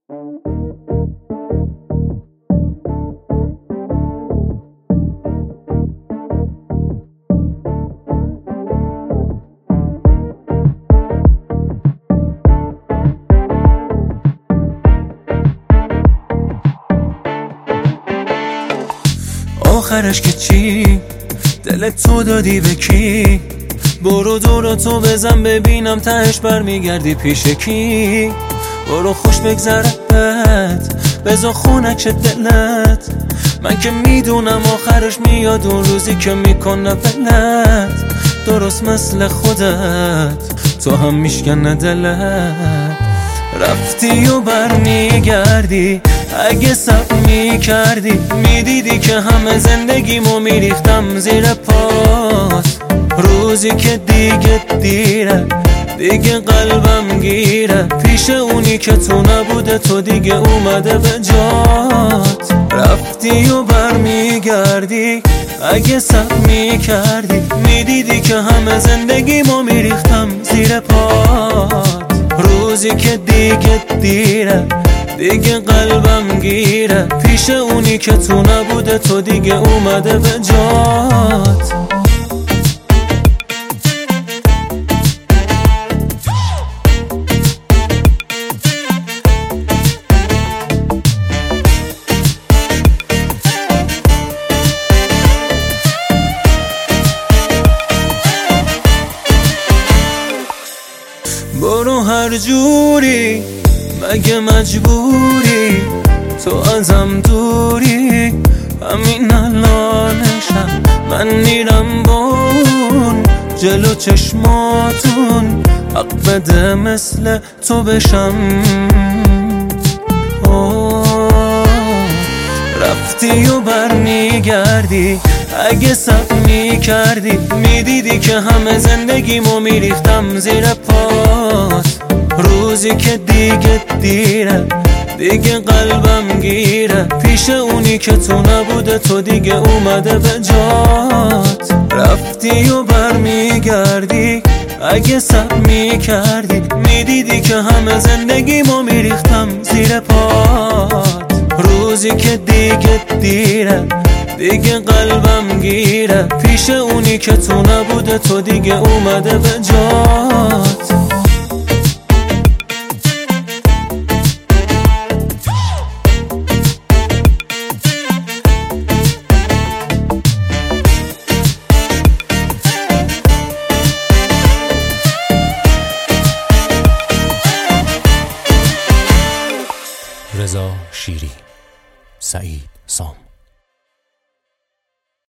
آخرش که چی؟ دلت تو دادی به کی؟ برو دور تو بزن ببینم تهش برمیگردی پیش کی؟ برو خوش بگذره بهت بذار خونک دلت، من که میدونم آخرش میاد اون روزی که میکنه ولت، درست مثل خودت تو هم میشکنه دلت. رفتی و برمیگردی، اگه صبر میکردی میدیدی که همه زندگیمو میریختم زیر پات. روزی که دیگه دیره، دیگه قلبم گیره، پیش اونی که تو نبوده تو دیگه اومده به جات. رفتی و برمیگردی، اگه صبر میکردی میدیدی که همه زندگیمو میریختم زیر پات. روزی که دیگه دیره، دیگه قلبم گیره، پیش اونی که تو نبوده تو دیگه اومده به جات. برو هر جوری، مگه مجبوری؟ تو ازم دوری، همین الانشم من میرم بون جلو چشماتون، حق بده مثل تو بشم. رفتی و برمیگردی، اگه صبر میکردی میدیدی که همه زندگیمو میریختم زیر پات. روزی که دیگه دیره، دیگه قلبم گیره، پیش اونی که تو نبوده تو دیگه اومده به جات. رفتی و برمیگردی، اگه صبر میکردی میدیدی که همه زندگیمو میریختم زیر پات. روزی که دیگه دیره، دیگه قلبم گیره، پیش اونی که تو نبوده تو دیگه اومده به جات. رضا شیری، سعید سام.